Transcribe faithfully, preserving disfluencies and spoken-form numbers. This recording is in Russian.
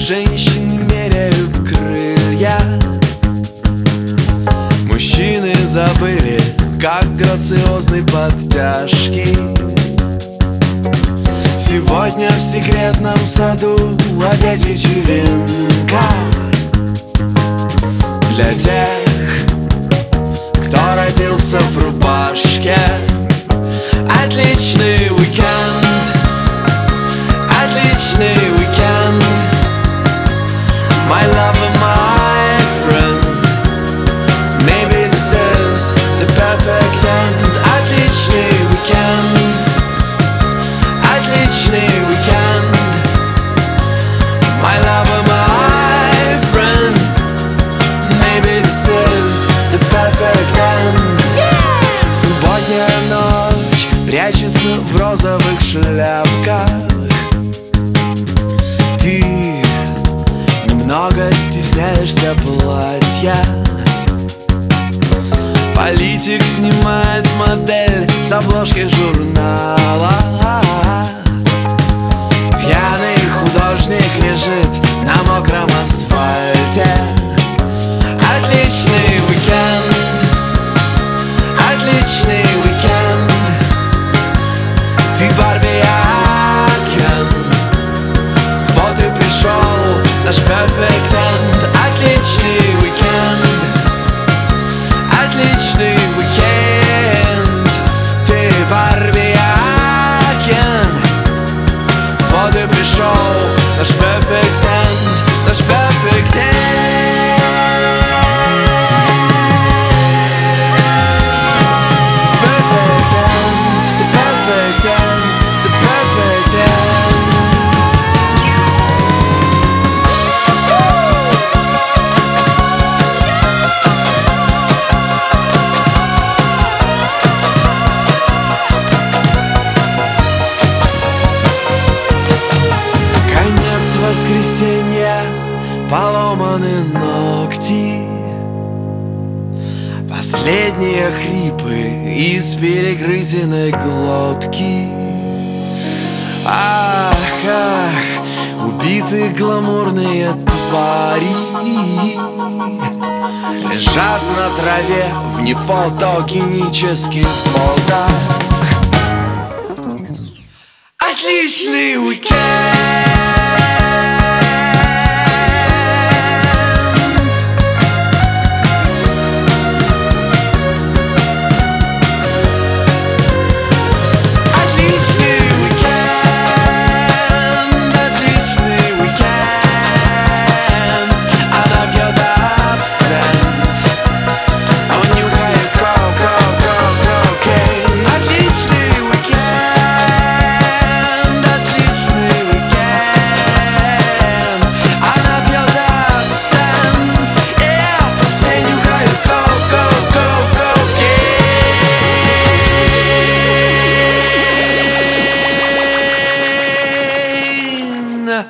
женщины меряют крылья. Мужчины забыли, как грациозны подтяжки. Сегодня в секретном саду опять вечеринка для тех, кто родился в рубашке. Отличный уикенд, отличный уикенд, my love and my friend. Maybe this is the perfect end. Отличный уикенд, отличный уикенд, my love and my friend. Maybe this is the perfect end. Субботняя ночь прячется в розовых шляпках. Ты немного стесняешься платья. Политик снимает модель с обложки журнала. Пьяный художник лежит на мокром асфальте. Отличный уикенд, отличный уикенд. Ты Барби Акен, вот и пришел наш perfect end. Отличный уикенд, отличный уикенд. Ты Барби Акен, вот и пришел наш perfect end, наш perfect end. Воскресенье, поломаны ногти, последние хрипы из перегрызенной глотки. Ах, ах, убиты гламурные твари лежат на траве в нефотогенических позах. Отличный уикенд,